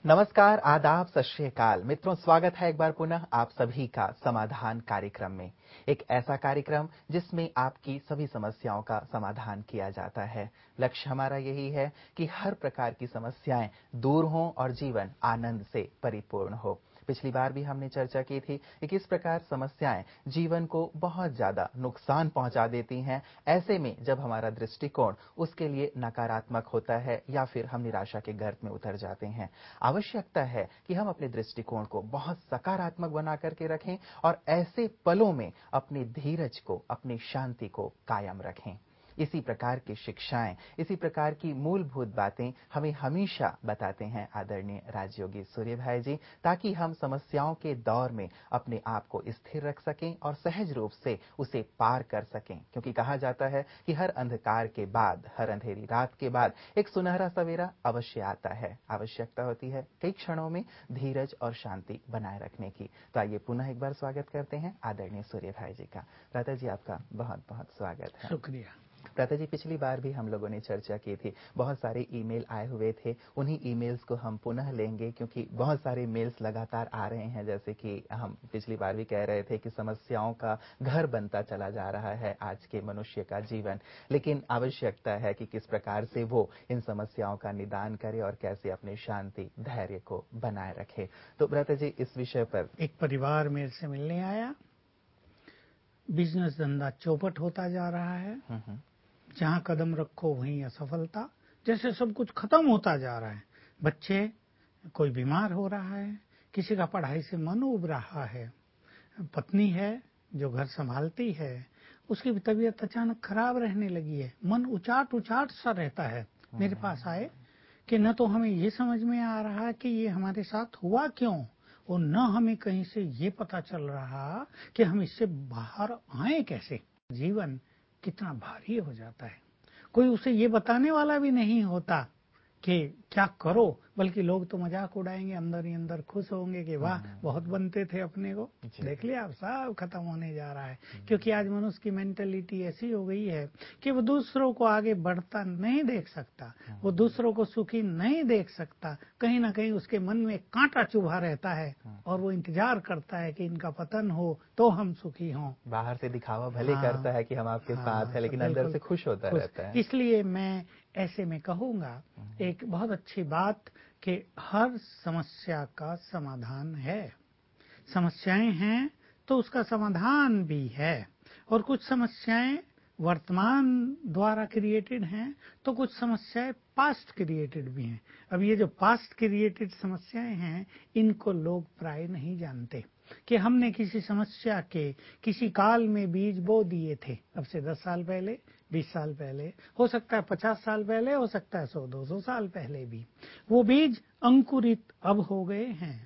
नमस्कार, आदाब, सत श्री अकाल। मित्रों, स्वागत है एक बार पुनः आप सभी का समाधान कार्यक्रम में। एक ऐसा कार्यक्रम जिसमें आपकी सभी समस्याओं का समाधान किया जाता है। लक्ष्य हमारा यही है कि हर प्रकार की समस्याएं दूर हों और जीवन आनंद से परिपूर्ण हो। पिछली बार भी हमने चर्चा की थी कि किस प्रकार समस्याएं जीवन को बहुत ज्यादा नुकसान पहुंचा देती हैं। ऐसे में जब हमारा दृष्टिकोण उसके लिए नकारात्मक होता है या फिर हम निराशा के गर्त में उतर जाते हैं, आवश्यकता है कि हम अपने दृष्टिकोण को बहुत सकारात्मक बना करके रखें और ऐसे पलों में अपने धीरज को, अपनी शांति को कायम रखें। इसी प्रकार की शिक्षाएं, इसी प्रकार की मूलभूत बातें हमें हमेशा बताते हैं आदरणीय राजयोगी सूर्य भाई जी, ताकि हम समस्याओं के दौर में अपने आप को स्थिर रख सकें और सहज रूप से उसे पार कर सकें। क्योंकि कहा जाता है कि हर अंधकार के बाद, हर अंधेरी रात के बाद एक सुनहरा सवेरा अवश्य आता है। आवश्यकता होती है कई क्षणों में धीरज और शांति बनाए रखने की। तो आइए पुनः एक बार स्वागत करते हैं आदरणीय सूर्य भाई जी का। प्रातः जी, आपका बहुत बहुत स्वागत है। शुक्रिया। प्रातः जी, पिछली बार भी हम लोगों ने चर्चा की थी, बहुत सारे ईमेल आए हुए थे। उन्हीं ईमेल्स को हम पुनः लेंगे क्योंकि बहुत सारे मेल्स लगातार आ रहे हैं। जैसे कि हम पिछली बार भी कह रहे थे कि समस्याओं का घर बनता चला जा रहा है आज के मनुष्य का जीवन, लेकिन आवश्यकता है कि किस प्रकार से वो इन समस्याओं का निदान करे और कैसे अपने शांति, धैर्य को बनाए रखे। तो प्रातः जी, इस विषय पर एक परिवार मेरे से मिलने आया। बिजनेस धंधा चौपट होता जा रहा है। जहां कदम रखो वहीं असफलता, जैसे सब कुछ खत्म होता जा रहा है। बच्चे, कोई बीमार हो रहा है, किसी का पढ़ाई से मन उब रहा है, पत्नी है जो घर संभालती है, उसकी भी तबीयत अचानक खराब रहने लगी है, मन उचाट उचाट सा रहता है। मेरे पास आए कि न तो हमें ये समझ में आ रहा कि ये हमारे साथ हुआ क्यों, और न हमें कहीं से ये पता चल रहा कि हम इससे बाहर आए कैसे। जीवन कितना भारी हो जाता है, कोई उसे ये बताने वाला भी नहीं होता कि क्या करो, बल्कि लोग तो मजाक उड़ाएंगे, अंदर ही अंदर खुश होंगे कि वाह बहुत बनते थे अपने को, देख लिया अब सब खत्म होने जा रहा है। क्योंकि आज मनुष्य की मेंटेलिटी ऐसी हो गई है कि वो दूसरों को आगे बढ़ता नहीं देख सकता, वो दूसरों को सुखी नहीं देख सकता। कहीं ना कहीं उसके मन में कांटा चुभा रहता है और वो इंतजार करता है कि इनका पतन हो तो हम सुखी हों। बाहर से दिखावा भले करता है कि हम आपके साथ हैं, लेकिन अंदर से खुश होता रहता है। इसलिए मैं ऐसे में कहूंगा एक बहुत अच्छी बात कि हर समस्या का समाधान है। समस्याएं हैं तो उसका समाधान भी है, और कुछ समस्याएं वर्तमान द्वारा क्रिएटेड हैं तो कुछ समस्याएं पास्ट क्रिएटेड भी हैं। अब ये जो पास्ट क्रिएटेड समस्याएं हैं, इनको लोग प्राय नहीं जानते कि हमने किसी समस्या के किसी काल में बीज बो दिए थे, अब से 10 साल पहले, 20 साल पहले, हो सकता है 50 साल पहले, हो सकता है 100-200 साल पहले भी। वो बीज अंकुरित अब हो गए हैं।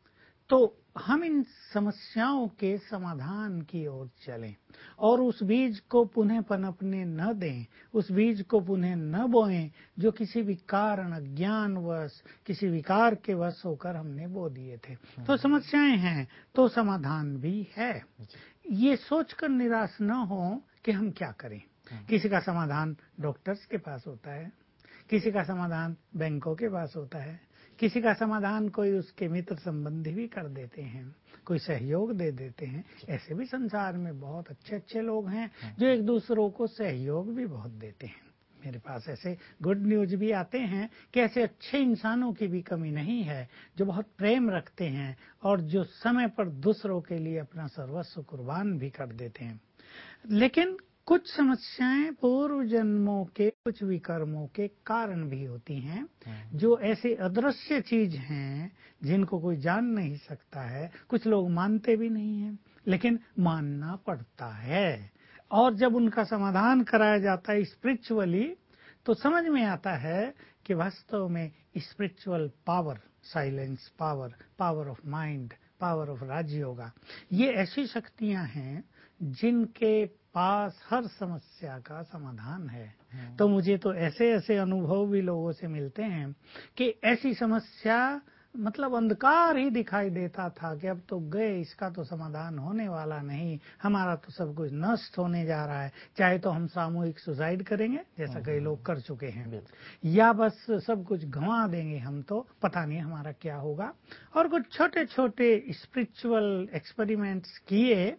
तो हम इन समस्याओं के समाधान की ओर चलें और उस बीज को पुनः पनपने न दें, उस बीज को पुनः न बोएं जो किसी भी कारण, अज्ञानवश, किसी विकार के वश होकर हमने बो दिए थे। तो समस्याएं हैं तो समाधान भी है। ये सोचकर निराश न हो कि हम क्या करें। किसी का समाधान डॉक्टर्स के पास होता है, किसी का समाधान बैंकों के पास होता है, किसी का समाधान कोई उसके मित्र संबंधी भी कर देते हैं, कोई सहयोग दे देते हैं। ऐसे भी संसार में बहुत अच्छे अच्छे लोग हैं जो एक दूसरों को सहयोग भी बहुत देते हैं। मेरे पास ऐसे गुड न्यूज भी आते हैं कि ऐसे अच्छे इंसानों की भी कमी नहीं है जो बहुत प्रेम रखते हैं और जो समय पर दूसरों के लिए अपना सर्वस्व कुर्बान भी कर देते हैं। लेकिन कुछ समस्याएं पूर्व जन्मों के कुछ विकर्मों के कारण भी होती हैं, जो ऐसे अदृश्य चीज हैं जिनको कोई जान नहीं सकता है। कुछ लोग मानते भी नहीं हैं, लेकिन मानना पड़ता है। और जब उनका समाधान कराया जाता है स्पिरिचुअली, तो समझ में आता है कि वास्तव में spiritual power, silence power, power of mind, power of Rajyoga, ये ऐसी शक्तियां हैं जिनके पास हर समस्या का समाधान है। तो मुझे तो ऐसे ऐसे अनुभव भी लोगों से मिलते हैं कि ऐसी समस्या मतलब अंधकार ही दिखाई देता था कि अब तो गए, इसका तो समाधान होने वाला नहीं, हमारा तो सब कुछ नष्ट होने जा रहा है। चाहे तो हम सामूहिक सुसाइड करेंगे, जैसा कई लोग कर चुके हैं, या बस सब कुछ गंवा देंगे हम, तो पता नहीं हमारा क्या होगा। और कुछ छोटे छोटे स्पिरिचुअल एक्सपेरिमेंट्स किए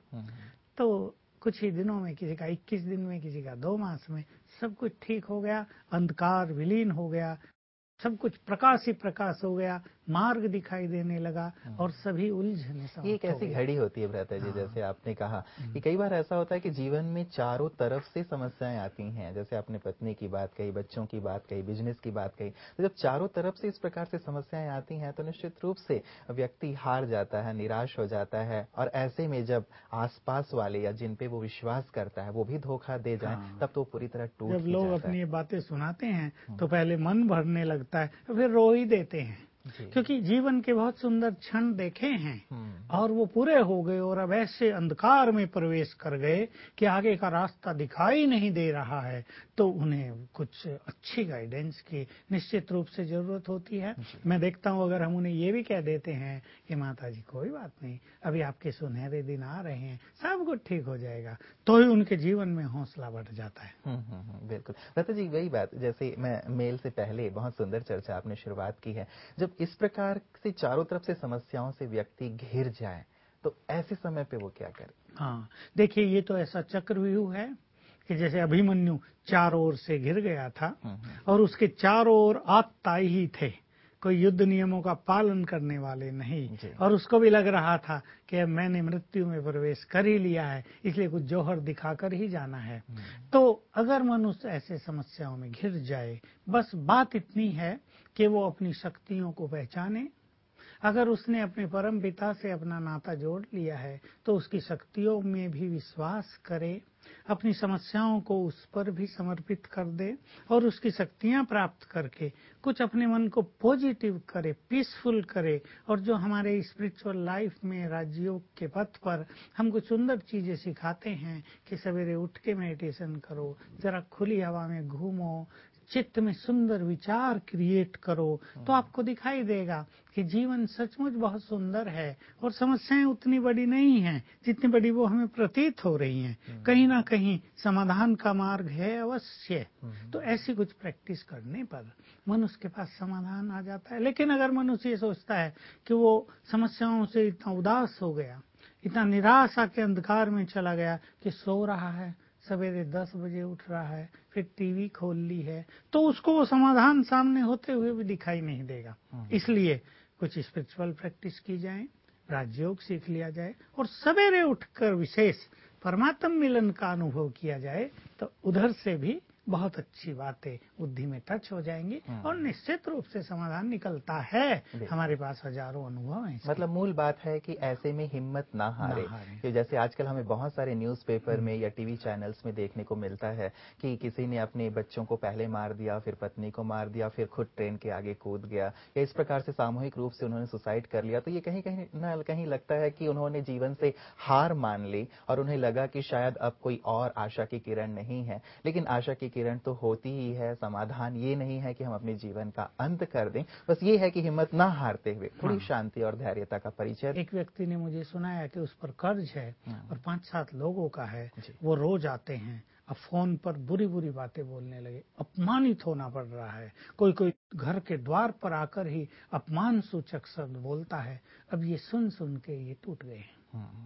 तो कुछ ही दिनों में, किसी का 21 दिन में, किसी का 2 मास में सब कुछ ठीक हो गया, अंधकार विलीन हो गया, सब कुछ प्रकाश ही प्रकाश हो गया, मार्ग दिखाई देने लगा और सभी उलझने समाप्त हो गई। ये एक ऐसी घड़ी होती है भ्राता जी, जैसे आपने कहा कि कई बार ऐसा होता है कि जीवन में चारों तरफ से समस्याएं आती हैं। जैसे आपने पत्नी की बात कही, बच्चों की बात कही, बिजनेस की बात कही, तो जब चारों तरफ से इस प्रकार से समस्याएं आती हैं तो निश्चित रूप से व्यक्ति हार जाता है, निराश हो जाता है। और ऐसे में जब आसपास वाले या जिन पे वो विश्वास करता है वो भी धोखा दे जाए, तब तो पूरी तरह टूट जब ही लोग जाता अपनी है। ये बातें सुनाते हैं तो पहले मन भरने लगता है, फिर रो ही देते हैं, क्योंकि जीवन के बहुत सुंदर क्षण देखे हैं और वो पूरे हो गए और अब ऐसे अंधकार में प्रवेश कर गए कि आगे का रास्ता दिखाई नहीं दे रहा है। तो उन्हें कुछ अच्छी गाइडेंस की निश्चित रूप से जरूरत होती है। मैं देखता हूँ अगर हम उन्हें ये भी कह देते हैं कि माता जी कोई बात नहीं, अभी आपके सुनहरे दिन आ रहे हैं, सब कुछ ठीक हो जाएगा, तो ही उनके जीवन में हौसला बढ़ जाता है। बिल्कुल भ्राता जी, वही बात, जैसे मैं मेल से पहले बहुत सुंदर चर्चा आपने शुरुआत की है। जब इस प्रकार से चारों तरफ से समस्याओं से व्यक्ति घिर जाए तो ऐसे समय पे वो क्या करे? हाँ, देखिए ये तो ऐसा चक्रव्यूह है कि जैसे अभिमन्यु चारों ओर से घिर गया था और उसके चारों ओर आतताई ही थे, कोई युद्ध नियमों का पालन करने वाले नहीं, और उसको भी लग रहा था कि अब मैंने मृत्यु में प्रवेश कर ही लिया है, इसलिए कुछ जौहर दिखाकर ही जाना है। तो अगर मनुष्य ऐसे समस्याओं में घिर जाए, बस बात इतनी है कि वो अपनी शक्तियों को पहचाने। अगर उसने अपने परम पिता से अपना नाता जोड़ लिया है तो उसकी शक्तियों में भी विश्वास करे, अपनी समस्याओं को उस पर भी समर्पित कर दे और उसकी शक्तियां प्राप्त करके कुछ अपने मन को पॉजिटिव करे, पीसफुल करे। और जो हमारे स्पिरिचुअल लाइफ में राजयोग के पथ पर हम कुछ सुंदर चीजें सिखाते हैं कि सवेरे उठ के मेडिटेशन करो, जरा खुली हवा में घूमो, चित्त में सुंदर विचार क्रिएट करो, तो आपको दिखाई देगा कि जीवन सचमुच बहुत सुंदर है और समस्याएं उतनी बड़ी नहीं हैं जितनी बड़ी वो हमें प्रतीत हो रही हैं। कहीं ना कहीं समाधान का मार्ग है अवश्य। तो ऐसी कुछ प्रैक्टिस करने पर मनुष्य के पास समाधान आ जाता है। लेकिन अगर मनुष्य ये सोचता है कि वो समस्याओं से इतना उदास हो गया, इतना निराशा के अंधकार में चला गया कि सो रहा है, सवेरे 10 बजे उठ रहा है, फिर टीवी खोल ली है, तो उसको वो समाधान सामने होते हुए भी दिखाई नहीं देगा। इसलिए कुछ स्पिरिचुअल प्रैक्टिस की जाए, राजयोग सीख लिया जाए और सवेरे उठकर विशेष परमात्म मिलन का अनुभव किया जाए, तो उधर से भी बहुत अच्छी बातें बुद्धि में टच हो जाएंगी और निश्चित रूप से समाधान निकलता है। हमारे पास हजारों अनुभव हैं। मतलब मूल बात है कि ऐसे में हिम्मत ना हारे, कि जैसे आजकल हमें बहुत सारे न्यूज़पेपर में या टीवी चैनल्स में देखने को मिलता है कि किसी ने अपने बच्चों को पहले मार दिया, फिर पत्नी को मार दिया, फिर खुद ट्रेन के आगे कूद गया, या इस प्रकार से सामूहिक रूप से उन्होंने सुसाइड कर लिया। तो ये कहीं कहीं ना कहीं लगता है कि उन्होंने जीवन से हार मान ली और उन्हें लगा कि शायद अब कोई और आशा की किरण नहीं है। लेकिन आशा की किरण तो होती ही है। समाधान ये नहीं है कि हम अपने जीवन का अंत कर दें, बस ये है कि हिम्मत ना हारते हुए थोड़ी शांति और धैर्यता का परिचय। एक व्यक्ति ने मुझे सुनाया कि उस पर कर्ज है और 5-7 लोगों का है, वो रोज आते हैं, अब फोन पर बुरी बुरी बातें बोलने लगे, अपमानित होना पड़ रहा है, कोई कोई घर के द्वार पर आकर ही अपमान सूचक शब्द बोलता है। अब ये सुन सुन के ये टूट गए हैं।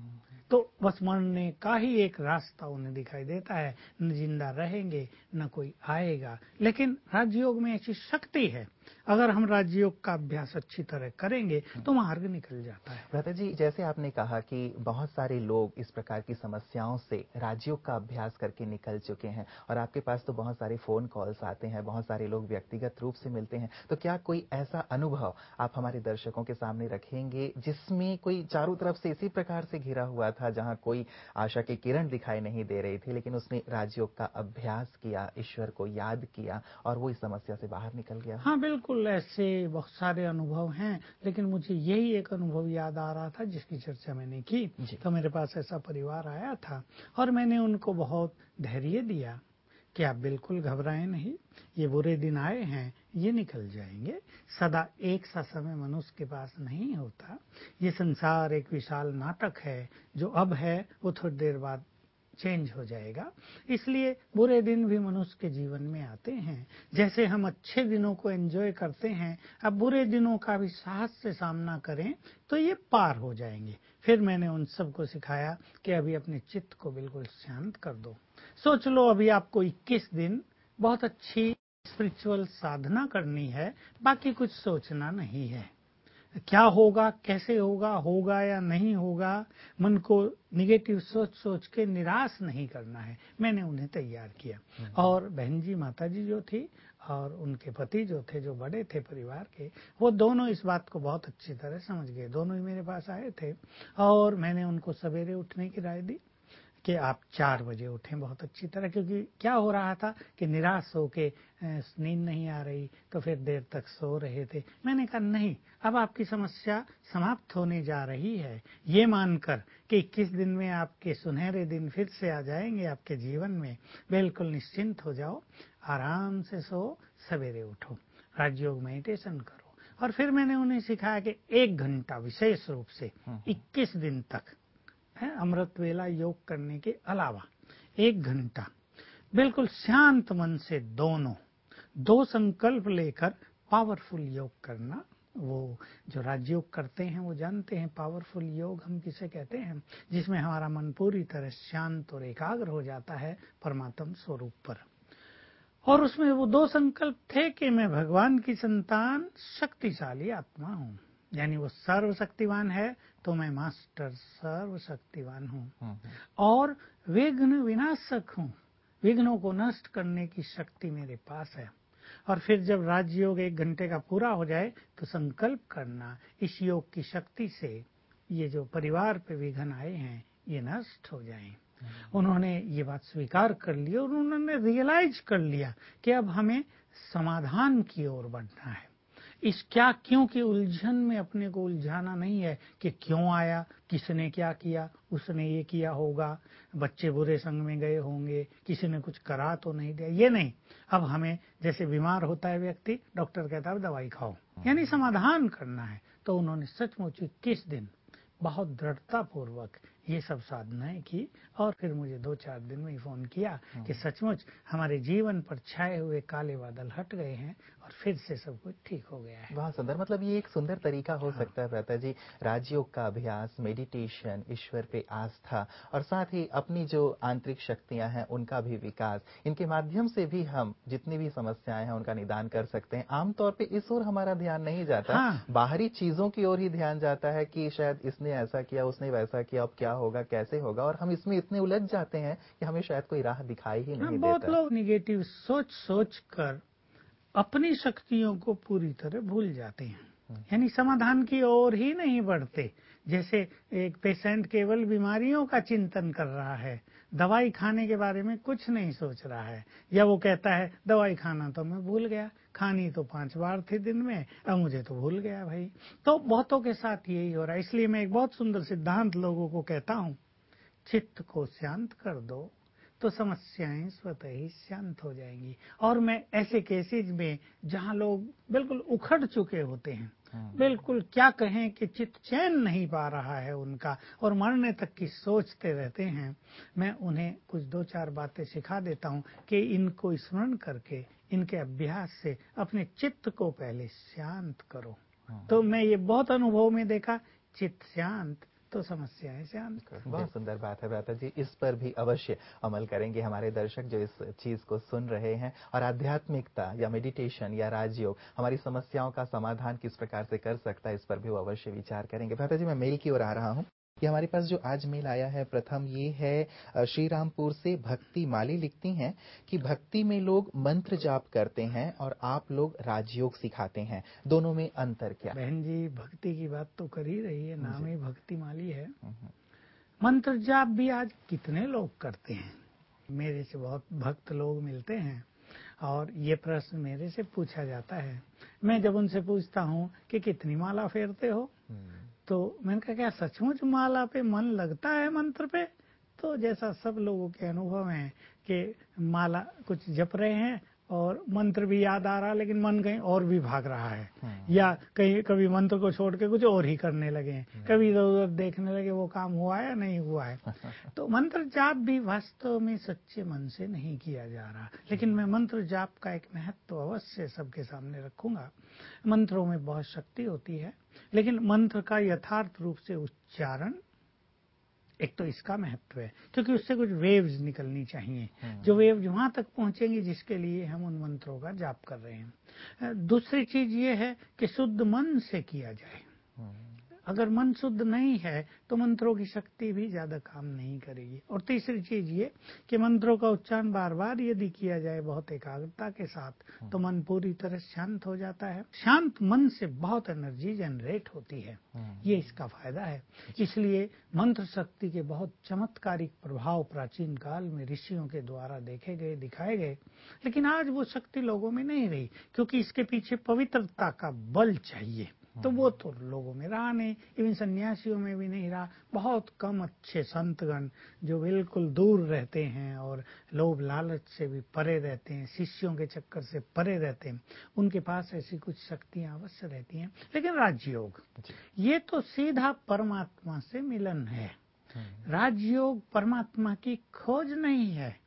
तो बस मरने का ही एक रास्ता उन्हें दिखाई देता है, न जिंदा रहेंगे न कोई आएगा। लेकिन राजयोग में ऐसी शक्ति है, अगर हम राजयोग का अभ्यास अच्छी तरह करेंगे तो मार्ग निकल जाता है। भ्राता जी, जैसे आपने कहा कि बहुत सारे लोग इस प्रकार की समस्याओं से राजयोग का अभ्यास करके निकल चुके हैं और आपके पास तो बहुत सारे फोन कॉल्स आते हैं, बहुत सारे लोग व्यक्तिगत रूप से मिलते हैं, तो क्या कोई ऐसा अनुभव आप हमारे दर्शकों के सामने रखेंगे जिसमें कोई चारों तरफ से इसी प्रकार से घिरा हुआ था, जहां कोई आशा की किरण दिखाई नहीं दे रही थी, लेकिन उसने राजयोग का अभ्यास किया, ईश्वर को याद किया और वो इस समस्या से बाहर निकल गया? हाँ बिल्कुल, ऐसे बहुत सारे अनुभव हैं, लेकिन मुझे यही एक अनुभव याद आ रहा था जिसकी चर्चा मैंने की। तो मेरे पास ऐसा परिवार आया था और मैंने उनको बहुत धैर्य दिया कि आप बिल्कुल घबराएं नहीं, ये बुरे दिन आए हैं, ये निकल जाएंगे। सदा एक सा समय मनुष्य के पास नहीं होता। ये संसार एक विशाल नाटक है, जो अब है वो थोड़ी देर बाद चेंज हो जाएगा। इसलिए बुरे दिन भी मनुष्य के जीवन में आते हैं। जैसे हम अच्छे दिनों को एंजॉय करते हैं, अब बुरे दिनों का भी साहस से सामना करें तो ये पार हो जाएंगे। फिर मैंने उन सबको सिखाया कि अभी अपने चित्त को बिल्कुल शांत कर दो। सोच लो अभी आपको 21 दिन बहुत अच्छी स्पिरिचुअल साधना करनी है, बाकी कुछ सोचना नहीं है। क्या होगा, कैसे होगा, होगा या नहीं होगा, मन को निगेटिव सोच सोच के निराश नहीं करना है। मैंने उन्हें तैयार किया। और बहन जी, माता जी जो थी और उनके पति जो थे, जो बड़े थे परिवार के, वो दोनों इस बात को बहुत अच्छी तरह समझ गए। दोनों ही मेरे पास आए थे और मैंने उनको सवेरे उठने की राय दी कि आप 4 बजे उठें बहुत अच्छी तरह, क्योंकि क्या हो रहा था कि निराश होके नींद नहीं आ रही तो फिर देर तक सो रहे थे। मैंने कहा नहीं, अब आपकी समस्या समाप्त होने जा रही है, ये मानकर कि 21 दिन में आपके सुनहरे दिन फिर से आ जाएंगे आपके जीवन में। बिल्कुल निश्चिंत हो जाओ, आराम से सो, सवेरे उठो, राजयोग मेडिटेशन करो। और फिर मैंने उन्हें सिखाया कि 1 घंटा विशेष रूप से 21 दिन तक है अमृत वेला योग करने के अलावा 1 घंटा बिल्कुल शांत मन से दोनों 2 संकल्प लेकर पावरफुल योग करना। वो जो राजयोग करते हैं वो जानते हैं पावरफुल योग हम किसे कहते हैं, जिसमें हमारा मन पूरी तरह शांत और एकाग्र हो जाता है परमात्म स्वरूप पर। और उसमें वो 2 संकल्प थे कि मैं भगवान की संतान शक्तिशाली आत्मा हूँ, यानी वो सर्वशक्तिवान है तो मैं मास्टर सर्वशक्तिवान हूँ, और विघ्न विनाशक हूँ, विघ्नों को नष्ट करने की शक्ति मेरे पास है। और फिर जब राजयोग 1 घंटे का पूरा हो जाए तो संकल्प करना, इस योग की शक्ति से ये जो परिवार पे विघ्न आए हैं ये नष्ट हो जाएं। उन्होंने ये बात स्वीकार कर ली और उन्होंने रियलाइज कर लिया कि अब हमें समाधान की ओर बढ़ना है। इस क्या क्यों की उलझन में अपने को उलझाना नहीं है कि क्यों आया, किसने क्या किया, उसने ये किया होगा, बच्चे बुरे संग में गए होंगे, किसी ने कुछ करा तो नहीं दिया, ये नहीं। अब हमें जैसे बीमार होता है व्यक्ति, डॉक्टर कहता है दवाई खाओ, यानी समाधान करना है। तो उन्होंने सचमुच 21 दिन बहुत दृढ़ता पूर्वक ये सब साधनाएं की और फिर मुझे 2-4 दिन में ही फोन किया कि सचमुच हमारे जीवन पर छाए हुए काले बादल हट गए हैं और फिर से सब कुछ ठीक हो गया है। बहुत सुंदर, मतलब ये एक सुंदर तरीका हो सकता है भ्राता जी, राजयोग का अभ्यास, मेडिटेशन, ईश्वर पे आस्था और साथ ही अपनी जो आंतरिक शक्तियां हैं उनका भी विकास, इनके माध्यम से भी हम जितनी भी समस्याएं हैं उनका निदान कर सकते हैं। आमतौर पे इस ओर हमारा ध्यान नहीं जाता, बाहरी चीजों की ओर ही ध्यान जाता है कि शायद इसने ऐसा किया, उसने वैसा किया, अब क्या होगा, कैसे होगा, और हम इसमें इतने उलझ जाते हैं कि हमें शायद कोई राह दिखाई ही नहीं बहुत देता। लोग निगेटिव सोच सोच कर अपनी शक्तियों को पूरी तरह भूल जाते हैं, यानी समाधान की ओर ही नहीं बढ़ते। जैसे एक पेशेंट केवल बीमारियों का चिंतन कर रहा है, दवाई खाने के बारे में कुछ नहीं सोच रहा है, या वो कहता है दवाई खाना तो मैं भूल गया, खानी तो 5 बार थी दिन में, अब मुझे तो भूल गया भाई। तो बहुतों के साथ यही हो रहा है। इसलिए मैं एक बहुत सुंदर सिद्धांत लोगों को कहता हूँ, चित्त को शांत कर दो तो समस्याएं स्वतः ही शांत हो जाएंगी। और मैं ऐसे केसेज में जहां लोग बिल्कुल उखड़ चुके होते हैं, बिल्कुल क्या कहें कि चित्त चैन नहीं पा रहा है उनका और मरने तक की सोचते रहते हैं, मैं उन्हें कुछ 2-4 बातें सिखा देता हूं कि इनको स्मरण करके, इनके अभ्यास से अपने चित्त को पहले शांत करो। तो मैं ये बहुत अनुभव में देखा, चित्त शांत तो समस्याएं शांत। बहुत सुंदर बात है भ्राता जी, इस पर भी अवश्य अमल करेंगे हमारे दर्शक जो इस चीज को सुन रहे हैं। और आध्यात्मिकता या मेडिटेशन या राजयोग हमारी समस्याओं का समाधान किस प्रकार से कर सकता है, इस पर भी वो अवश्य विचार करेंगे। भ्राता जी, मैं मेल की ओर आ रहा हूँ। ये हमारे पास जो आज मेल आया है, प्रथम ये है श्री रामपुर से भक्ति माली लिखती हैं कि भक्ति में लोग मंत्र जाप करते हैं और आप लोग राजयोग सिखाते हैं, दोनों में अंतर क्या? बहन जी, भक्ति की बात तो कर ही रही है, नाम ही भक्ति माली है। मंत्र जाप भी आज कितने लोग करते हैं? मेरे से बहुत भक्त लोग मिलते हैं और ये प्रश्न मेरे से पूछा जाता है। मैं जब उनसे पूछता हूँ कि कितनी माला फेरते हो, तो मैंने कहा क्या सचमुच माला पे मन लगता है मंत्र पे? तो जैसा सब लोगों के अनुभव हैं कि माला कुछ जप रहे हैं और मंत्र भी याद आ रहा लेकिन मन कहीं और भी भाग रहा है, या कहीं कभी मंत्र को छोड़ के कुछ और ही करने लगे हैं, कभी इधर उधर देखने लगे वो काम हुआ है या नहीं हुआ है। तो मंत्र जाप भी वास्तव में सच्चे मन से नहीं किया जा रहा, लेकिन मैं मंत्र जाप का एक महत्व अवश्य सबके सामने रखूंगा। मंत्रों में बहुत शक्ति होती है, लेकिन मंत्र का यथार्थ रूप से उच्चारण, एक तो इसका महत्व है क्योंकि उससे कुछ वेव्स निकलनी चाहिए, जो वेव्स वहां तक पहुंचेंगी जिसके लिए हम उन मंत्रों का जाप कर रहे हैं। दूसरी चीज ये है कि शुद्ध मन से किया जाए। अगर मन शुद्ध नहीं है तो मंत्रों की शक्ति भी ज्यादा काम नहीं करेगी। और तीसरी चीज ये कि मंत्रों का उच्चारण बार बार यदि किया जाए बहुत एकाग्रता के साथ तो मन पूरी तरह शांत हो जाता है। शांत मन से बहुत एनर्जी जनरेट होती है, ये इसका फायदा है। इसलिए मंत्र शक्ति के बहुत चमत्कारिक प्रभाव प्राचीन काल में ऋषियों के द्वारा देखे गए, दिखाए गए, लेकिन आज वो शक्ति लोगों में नहीं रही क्योंकि इसके पीछे पवित्रता का बल चाहिए। तो वो तो लोगों में रहा नहीं, इवन सन्यासियों में भी नहीं रहा। बहुत कम अच्छे संतगण जो बिल्कुल दूर रहते हैं और लोभ लालच से भी परे रहते हैं, शिष्यों के चक्कर से परे रहते हैं, उनके पास ऐसी कुछ शक्तियां अवश्य रहती हैं। लेकिन राजयोग ये तो सीधा परमात्मा से मिलन है। राजयोग परमात्मा की खोज नहीं है,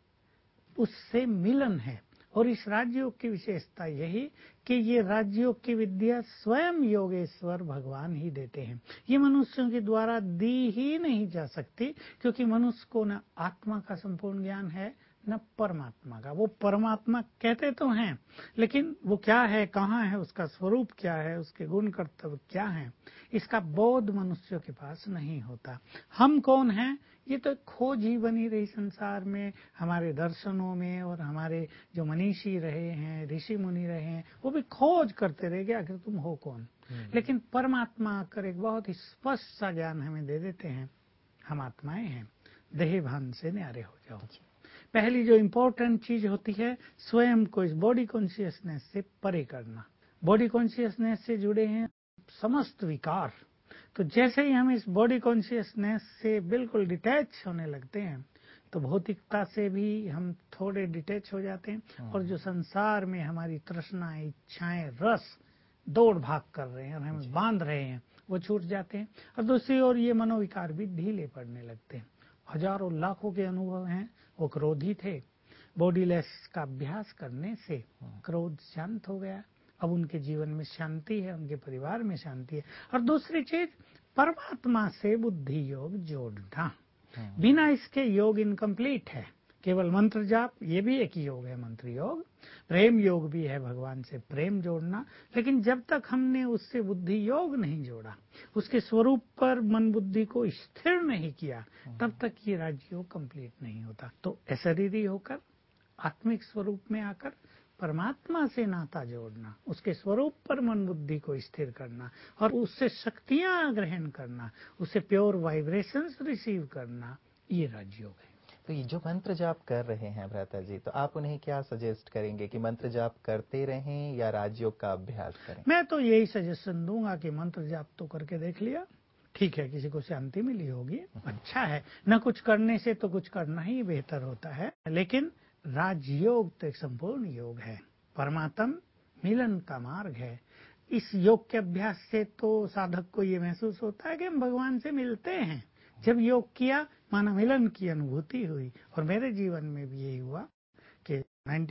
उससे मिलन है। और इस राजयोग की विशेषता यही कि ये राजयोग की विद्या स्वयं योगेश्वर भगवान ही देते हैं। ये मनुष्यों के द्वारा दी ही नहीं जा सकती क्योंकि मनुष्य को न आत्मा का संपूर्ण ज्ञान है न परमात्मा का। वो परमात्मा कहते तो हैं, लेकिन वो क्या है, कहाँ है, उसका स्वरूप क्या है, उसके गुण कर्तव्य क्या है, इसका बोध मनुष्यों के पास नहीं होता। हम कौन हैं, ये तो खोज ही बनी रही संसार में, हमारे दर्शनों में, और हमारे जो मनीषी रहे हैं, ऋषि मुनि रहे हैं, वो भी खोज करते रहे कि आखिर तुम हो कौन। लेकिन परमात्मा आकर एक बहुत ही स्पष्ट सा ज्ञान हमें दे देते हैं, हम आत्माएं हैं, देह भान से न्यारे हो जाओ। पहली जो इम्पोर्टेंट चीज होती है, स्वयं को इस बॉडी कॉन्शियसनेस से परे करना। बॉडी कॉन्शियसनेस से जुड़े हैं समस्त विकार। तो जैसे ही हम इस बॉडी कॉन्शियसनेस से बिल्कुल डिटैच होने लगते हैं तो भौतिकता से भी हम थोड़े डिटैच हो जाते हैं, और जो संसार में हमारी तृष्णाएं, इच्छाएं, रस दौड़ भाग कर रहे हैं और हमें बांध रहे हैं, वो छूट जाते हैं। और दूसरी ओर ये मनोविकार भी ढीले पड़ने लगते हैं। हजारों लाखों के अनुभव हैं, वो क्रोधी थे, बॉडीलेस का अभ्यास करने से क्रोध शांत हो गया, अब उनके जीवन में शांति है, उनके परिवार में शांति है। और दूसरी चीज, परमात्मा से बुद्धि योग जोड़ना, बिना इसके योग इनकम्प्लीट है। केवल मंत्र जाप ये भी एक योग है, मंत्र योग। प्रेम योग भी है, भगवान से प्रेम जोड़ना। लेकिन जब तक हमने उससे बुद्धि योग नहीं जोड़ा, उसके स्वरूप पर मन बुद्धि को स्थिर नहीं किया, तब तक ये राजयोग कंप्लीट नहीं होता। तो अशरीरी होकर आत्मिक स्वरूप में आकर परमात्मा से नाता जोड़ना, उसके स्वरूप पर मन बुद्धि को स्थिर करना और उससे शक्तियां ग्रहण करना, उससे प्योर वाइब्रेशंस रिसीव करना, ये राजयोग है। तो ये जो मंत्र जाप कर रहे हैं भ्राता जी, तो आप उन्हें क्या सजेस्ट करेंगे कि मंत्र जाप करते रहें या राजयोग का अभ्यास करें? मैं तो यही सजेशन दूंगा कि मंत्र जाप तो करके देख लिया, ठीक है, किसी को शांति मिली होगी, अच्छा है, न कुछ करने से तो कुछ करना ही बेहतर होता है। लेकिन राजयोग तो एक संपूर्ण योग है, परमात्म मिलन का मार्ग है। इस योग के अभ्यास से तो साधक को ये महसूस होता है कि हम भगवान से मिलते हैं। जब योग किया, माना मिलन की अनुभूति हुई। और मेरे जीवन में भी यही हुआ कि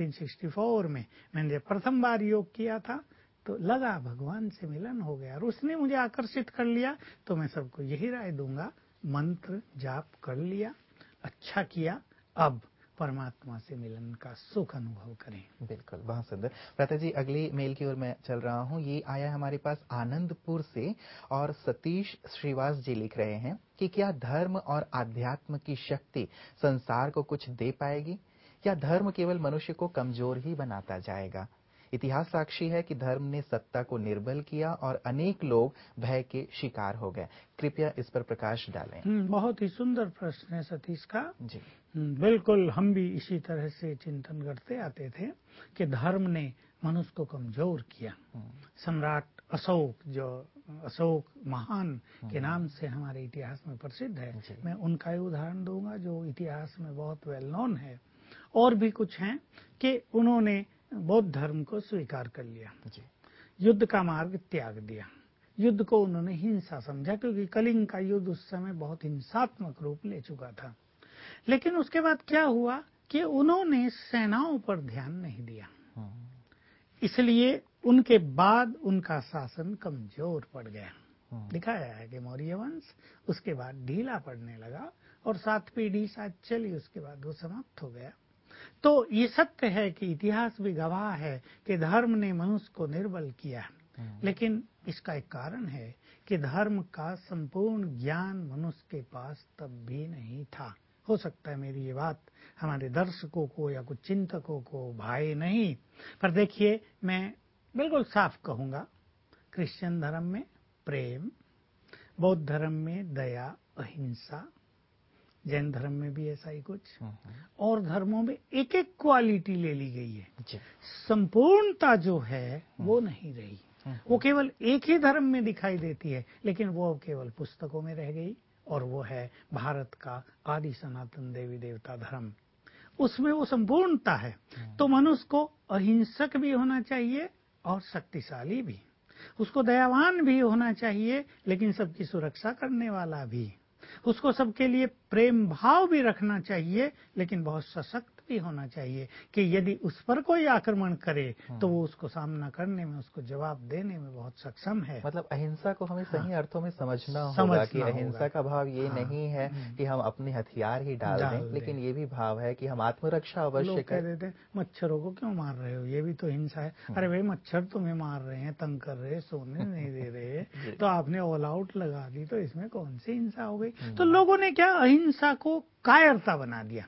1964 में मैंने जब प्रथम बार योग किया था तो लगा भगवान से मिलन हो गया और उसने मुझे आकर्षित कर लिया। तो मैं सबको यही राय दूंगा, मंत्र जाप कर लिया, अच्छा किया, अब परमात्मा से मिलन का सुख अनुभव करें। बिल्कुल, बहुत सुंदर। भ्राता जी, अगली मेल की ओर मैं चल रहा हूँ। ये आया हमारे पास आनंदपुर से, और सतीश श्रीवास जी लिख रहे हैं कि क्या धर्म और आध्यात्म की शक्ति संसार को कुछ दे पाएगी, या धर्म केवल मनुष्य को कमजोर ही बनाता जाएगा? इतिहास साक्षी है कि धर्म ने सत्ता को निर्बल किया और अनेक लोग भय के शिकार हो गए। कृपया इस पर प्रकाश डालें। बहुत ही सुंदर प्रश्न है सतीश का जी। बिल्कुल, हम भी इसी तरह से चिंतन करते आते थे कि धर्म ने मनुष्य को कमजोर किया। सम्राट अशोक, जो अशोक महान के नाम से हमारे इतिहास में प्रसिद्ध है, मैं उनका ही उदाहरण दूंगा जो इतिहास में बहुत वेल नोन है। और भी कुछ हैं कि उन्होंने बौद्ध धर्म को स्वीकार कर लिया, जी। युद्ध का मार्ग त्याग दिया। युद्ध को उन्होंने हिंसा समझा, क्योंकि कलिंग का युद्ध उस समय बहुत हिंसात्मक रूप ले चुका था। लेकिन उसके बाद क्या हुआ कि उन्होंने सेनाओं पर ध्यान नहीं दिया, इसलिए उनके बाद उनका शासन कमजोर पड़ गया। दिखाया है कि मौर्य वंश उसके बाद ढीला पड़ने लगा और 7 पीढ़ी शायद चली, उसके बाद वो समाप्त हो गया। तो ये सत्य है कि इतिहास भी गवाह है कि धर्म ने मनुष्य को निर्बल किया, लेकिन इसका एक कारण है कि धर्म का संपूर्ण ज्ञान मनुष्य के पास तब भी नहीं था। हो सकता है मेरी ये बात हमारे दर्शकों को या कुछ चिंतकों को भाए नहीं, पर देखिए मैं बिल्कुल साफ कहूंगा, क्रिश्चियन धर्म में प्रेम, बौद्ध धर्म में दया, अहिंसा, जैन धर्म में भी ऐसा ही कुछ, और धर्मों में एक एक क्वालिटी ले ली गई है। संपूर्णता जो है वो नहीं रही, वो केवल एक ही धर्म में दिखाई देती है, लेकिन वो केवल पुस्तकों में रह गई, और वो है भारत का आदि सनातन देवी देवता धर्म। उसमें वो संपूर्णता है। तो मनुष्य को अहिंसक भी होना चाहिए और शक्तिशाली भी, उसको दयावान भी होना चाहिए, लेकिन सबकी सुरक्षा करने वाला भी, उसको सबके लिए प्रेम भाव भी रखना चाहिए, लेकिन बहुत सशक्त भी होना चाहिए कि यदि उस पर कोई आक्रमण करे तो वो उसको सामना करने में, उसको जवाब देने में बहुत सक्षम है। मतलब अहिंसा को हमें सही अर्थों में समझना होगा कि अहिंसा का भाव ये नहीं है कि हम अपने हथियार ही डाल दें, लेकिन ये भी भाव है कि हम आत्मरक्षा अवश्य लोग कह देते मच्छरों को क्यों मार रहे हो, ये भी तो हिंसा है। अरे भाई मच्छर तुम्हें मार रहे हैं, तंग कर रहे, सोने नहीं दे रहे, तो आपने ऑल आउट लगा दी, तो इसमें कौन सी हिंसा हो गई। तो लोगों ने क्या अहिंसा को कायरता बना दिया।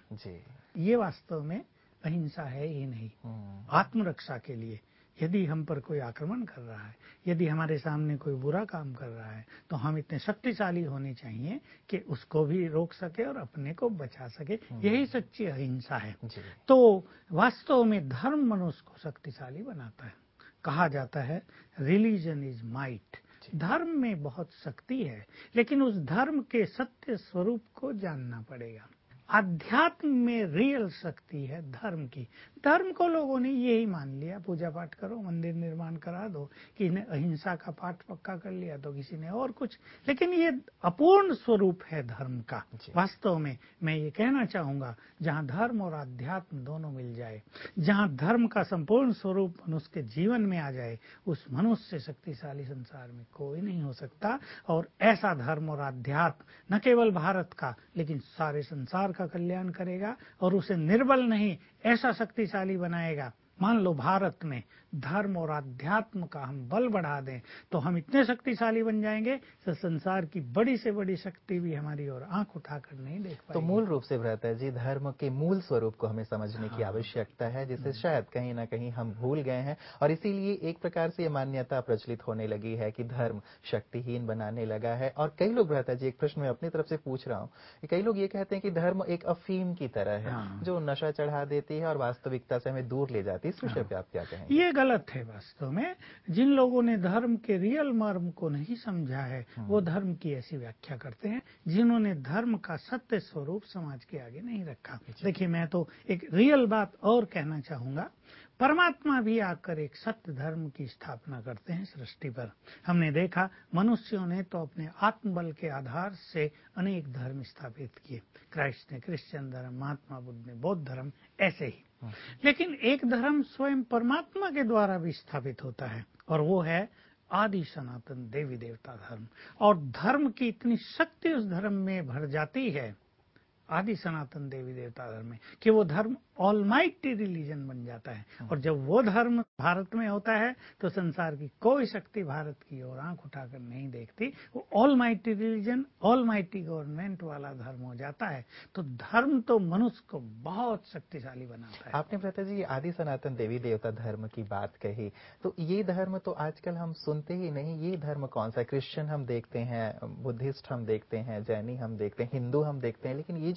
ये वास्तव में अहिंसा है ही नहीं। आत्मरक्षा के लिए यदि हम पर कोई आक्रमण कर रहा है, यदि हमारे सामने कोई बुरा काम कर रहा है, तो हम इतने शक्तिशाली होने चाहिए कि उसको भी रोक सके और अपने को बचा सके। यही सच्ची अहिंसा है। तो वास्तव में धर्म मनुष्य को शक्तिशाली बनाता है। कहा जाता है रिलीजन इज माइट, धर्म में बहुत शक्ति है, लेकिन उस धर्म के सत्य स्वरूप को जानना पड़ेगा। अध्यात्म में रियल शक्ति है धर्म की। धर्म को लोगों ने यही मान लिया, पूजा पाठ करो, मंदिर निर्माण करा दो, कि ने अहिंसा का पाठ पक्का कर लिया तो किसी ने और कुछ, लेकिन ये अपूर्ण स्वरूप है धर्म का। वास्तव में मैं ये कहना चाहूंगा, जहां धर्म और अध्यात्म दोनों मिल जाए, जहां धर्म का संपूर्ण स्वरूप मनुष्य के जीवन में आ जाए, उस मनुष्य से शक्तिशाली संसार में कोई नहीं हो सकता। और ऐसा धर्म और अध्यात्म न केवल भारत का, लेकिन सारे संसार का कल्याण करेगा और उसे निर्बल नहीं, ऐसा शक्तिशाली बनाएगा। मान लो भारत में धर्म और अध्यात्म का हम बल बढ़ा दें तो हम इतने शक्तिशाली बन जाएंगे कि संसार की बड़ी से बड़ी शक्ति भी हमारी ओर आंख उठाकर नहीं देख पाएगी। तो मूल रूप से भ्राता जी धर्म के मूल स्वरूप को हमें समझने की आवश्यकता है, जिसे शायद कहीं ना कहीं हम भूल गए हैं, और इसीलिए एक प्रकार से ये मान्यता प्रचलित होने लगी है कि धर्म शक्तिहीन बनाने लगा है। और कई लोग, भ्राता जी एक प्रश्न मैं अपनी तरफ से पूछ रहा हूँ, कई लोग ये कहते हैं कि धर्म एक अफीम की तरह है जो नशा चढ़ा देती है और वास्तविकता से हमें दूर ले जाती है। इस विषय पे आप क्या कहेंगे? ये गलत है। वास्तव में जिन लोगों ने धर्म के रियल मर्म को नहीं समझा है, वो धर्म की ऐसी व्याख्या करते हैं, जिन्होंने धर्म का सत्य स्वरूप समाज के आगे नहीं रखा। देखिए मैं तो एक रियल बात और कहना चाहूंगा, परमात्मा भी आकर एक सत्य धर्म की स्थापना करते हैं सृष्टि पर। हमने देखा मनुष्यों ने तो अपने आत्मबल के आधार से अनेक धर्म स्थापित किए। क्राइस्ट ने क्रिश्चियन धर्म, महात्मा बुद्ध ने बौद्ध धर्म, ऐसे ही। लेकिन एक धर्म स्वयं परमात्मा के द्वारा भी स्थापित होता है, और वो है आदि सनातन देवी देवता धर्म। और धर्म की इतनी शक्ति उस धर्म में भर जाती है, आदि सनातन देवी देवता धर्म में, कि वो धर्म ऑलमाइटी रिलीजन बन जाता है। और जब वो धर्म भारत में होता है तो संसार की कोई शक्ति भारत की ओर आंख उठाकर नहीं देखती। वो ऑलमाइटी रिलीजन, ऑलमाइटी गवर्नमेंट वाला धर्म हो जाता है। तो धर्म तो मनुष्य को बहुत शक्तिशाली बनाता है। आपने भ्राता जी आदि सनातन देवी देवता धर्म की बात कही, तो ये धर्म तो आजकल हम सुनते ही नहीं। ये धर्म कौन सा? क्रिश्चियन हम देखते हैं, बुद्धिस्ट हम देखते हैं, जैनी हम देखते हैं, हिंदू हम देखते हैं, लेकिन ये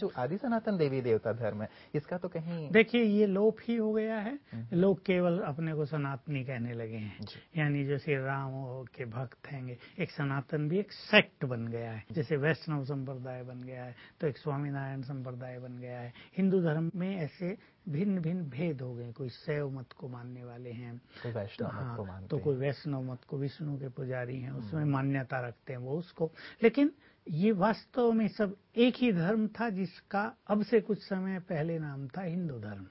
जो आदि सनातन देवी देवता धर्म है, इसका तो कहीं देखिए ये लोप ही हो गया है। लोग केवल अपने को सनातनी कहने लगे हैं, यानी जो श्री राम के भक्त हैं। एक सनातन भी एक सेक्ट बन गया है, जैसे वैष्णव संप्रदाय बन गया है, तो एक स्वामीनारायण संप्रदाय बन गया है। हिंदू धर्म में ऐसे भिन्न भिन्न भेद हो गए। कोई शैव मत को मानने वाले हैं, कोई वैष्णव मत को मानते तो हैं, कोई वैष्णव मत को, विष्णु के पुजारी हैं उसमें मान्यता रखते हैं वो उसको। लेकिन ये वास्तव में सब एक ही धर्म था, जिसका अब से कुछ समय पहले नाम था हिंदू धर्म।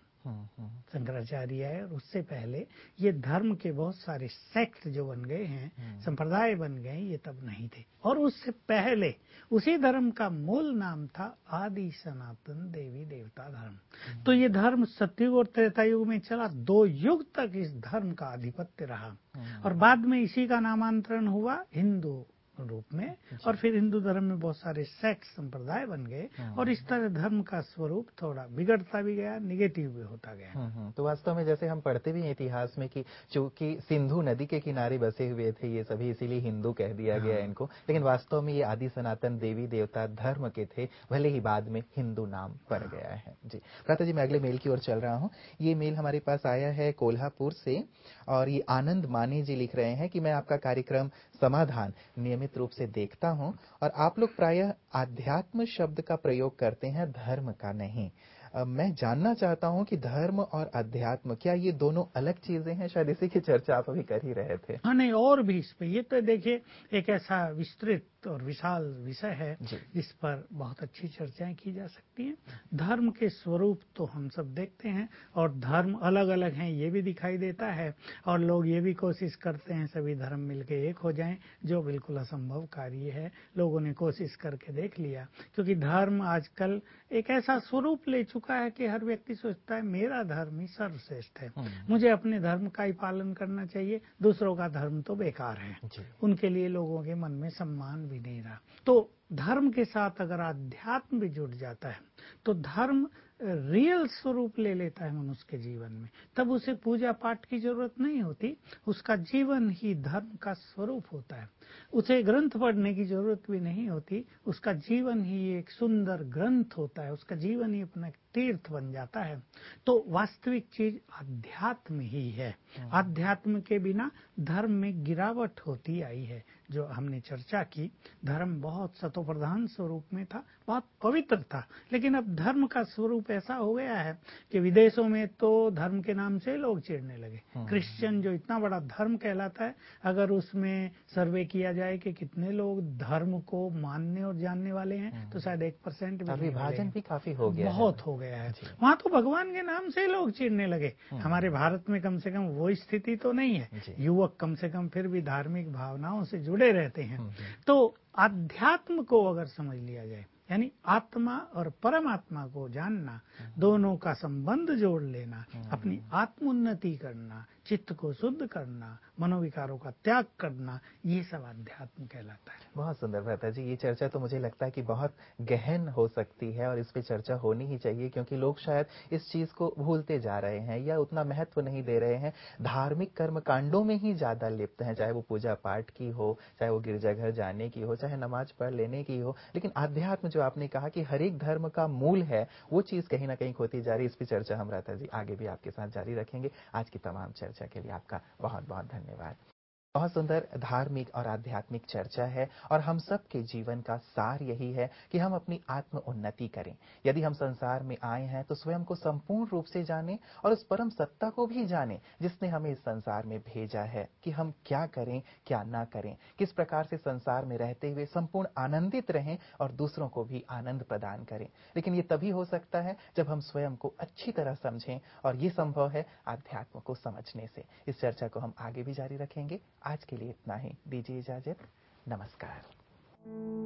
शंकराचार्य है, और उससे पहले ये धर्म के बहुत सारे सेक्ट जो बन गए हैं, संप्रदाय बन गए, ये तब नहीं थे। और उससे पहले उसी धर्म का मूल नाम था आदि सनातन देवी देवता धर्म। तो ये धर्म सतयुग और त्रेता युग में चला, 2 युग तक इस धर्म का आधिपत्य रहा, और बाद में इसी का नामांतरण हुआ हिंदू रूप में, और फिर हिंदू धर्म में बहुत सारे सेक्ट संप्रदाय बन गए, और इस तरह धर्म का स्वरूप थोड़ा बिगड़ता भी गया, निगेटिव भी होता गया। तो वास्तव में जैसे हम पढ़ते भी हैं इतिहास में कि चूंकि सिंधु नदी के किनारे बसे हुए थे ये सभी, इसीलिए हिंदू कह दिया गया इनको, लेकिन वास्तव में ये आदि सनातन देवी देवता धर्म के थे, भले ही बाद में हिंदू नाम पड़ गया है। जी प्रातः जी, मैं अगले मेल की ओर चल रहा हूँ। ये मेल हमारे पास आया है कोल्हापुर से, और ये आनंद माने जी लिख रहे हैं कि मैं आपका कार्यक्रम समाधान नियमित रूप से देखता हूं, और आप लोग प्रायः आध्यात्म शब्द का प्रयोग करते हैं, धर्म का नहीं। मैं जानना चाहता हूं कि धर्म और अध्यात्म, क्या ये दोनों अलग चीजें हैं? शायद इसी की चर्चा आप अभी कर ही रहे थे। हाँ, नहीं, और भी इस पे, ये तो देखिए एक ऐसा विस्तृत और विशाल विषय है जिस पर बहुत अच्छी चर्चाएं की जा सकती हैं। धर्म के स्वरूप तो हम सब देखते हैं, और धर्म अलग अलग हैं ये भी दिखाई देता है, और लोग ये भी कोशिश करते हैं सभी धर्म मिलके एक हो जाएं, जो बिल्कुल असंभव कार्य है। लोगों ने कोशिश करके देख लिया, क्योंकि धर्म आजकल एक ऐसा स्वरूप ले चुका है कि हर व्यक्ति सोचता है मेरा धर्म ही सर्वश्रेष्ठ है, मुझे अपने धर्म का ही पालन करना चाहिए, दूसरों का धर्म तो बेकार है। उनके लिए लोगों के मन में सम्मान भी नहीं रहा। तो धर्म के साथ अगर अध्यात्म भी जुड़ जाता है, तो धर्म रियल स्वरूप ले लेता है मनुष्य के जीवन में। तब उसे पूजा पाठ की जरूरत नहीं होती, उसका जीवन ही धर्म का स्वरूप होता है। उसे ग्रंथ पढ़ने की जरूरत भी नहीं होती, उसका जीवन ही एक सुंदर ग्रंथ होता है, उसका जीवन ही अपना तीर्थ बन जाता है। तो वास्तविक चीज अध्यात्म ही है। अध्यात्म के बिना धर्म में गिरावट होती आई है, जो हमने चर्चा की। धर्म बहुत सतोप्रधान स्वरूप में था, बहुत पवित्र था, लेकिन अब धर्म का स्वरूप ऐसा हो गया है कि विदेशों में तो धर्म के नाम से लोग चिढ़ने लगे। क्रिश्चियन जो इतना बड़ा धर्म कहलाता है, अगर उसमें सर्वे किया जाए कि कितने लोग धर्म को मानने और जानने वाले हैं, तो शायद 1% भी नहीं। विभाजन भी काफी हो गया, बहुत हो गया है। वहाँ तो भगवान के नाम से लोग चिढ़ने लगे। हमारे भारत में कम से कम वो स्थिति तो नहीं है। युवक कम से कम फिर भी धार्मिक भावनाओं से जुड़े रहते हैं। तो अध्यात्म को अगर समझ लिया जाए, यानी आत्मा और परमात्मा को जानना, दोनों का संबंध जोड़ लेना, अपनी आत्मोन्नति करना, चित्त को शुद्ध करना, मनोविकारों का त्याग करना, ये सब अध्यात्म कहलाता है। बहुत सुंदर भ्राता जी, ये चर्चा तो मुझे लगता है कि बहुत गहन हो सकती है, और इस पे चर्चा होनी ही चाहिए, क्योंकि लोग शायद इस चीज को भूलते जा रहे हैं या उतना महत्व नहीं दे रहे हैं। धार्मिक कर्म कांडों में ही ज्यादा लिप्त हैं, चाहे वो पूजा पाठ की हो, चाहे वो गिरजाघर जाने की हो, चाहे नमाज पढ़ लेने की हो, लेकिन अध्यात्म जो आपने कहा कि हर एक धर्म का मूल है, वो चीज कहीं ना कहीं खोती जा रही है। इस पर चर्चा हम भ्राता जी आगे भी आपके साथ जारी रखेंगे। आज की तमाम चर्चा के लिए आपका बहुत बहुत धन्यवाद। बहुत सुंदर धार्मिक और आध्यात्मिक चर्चा है, और हम सब के जीवन का सार यही है कि हम अपनी आत्म उन्नति करें। यदि हम संसार में आए हैं तो स्वयं को संपूर्ण रूप से जानें, और उस परम सत्ता को भी जानें जिसने हमें इस संसार में भेजा है, कि हम क्या करें क्या ना करें, किस प्रकार से संसार में रहते हुए संपूर्ण आनंदित रहें और दूसरों को भी आनंद प्रदान करें। लेकिन ये तभी हो सकता है जब हम स्वयं को अच्छी तरह समझें, और ये संभव है आध्यात्म को समझने से। इस चर्चा को हम आगे भी जारी रखेंगे। आज के लिए इतना ही, दीजिए इजाजत, नमस्कार।